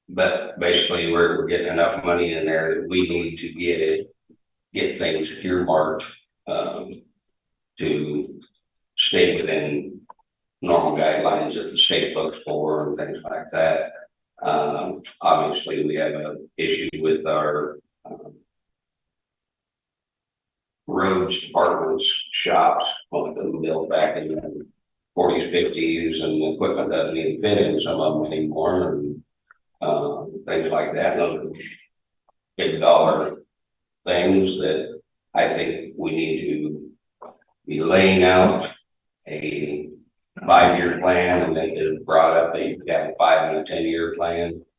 but basically we're getting enough money in there that we need to get things earmarked, to stay within normal guidelines that the state looks for and things like that. Obviously we have an issue with our, roads departments, shops, one of them built back in the 40s, 50s, and the equipment doesn't even fit in some of them anymore, and things like that. Those are big dollar things that I think we need to be laying out a 5-year plan, and they just brought up that you could have a 5 and a 10-year plan.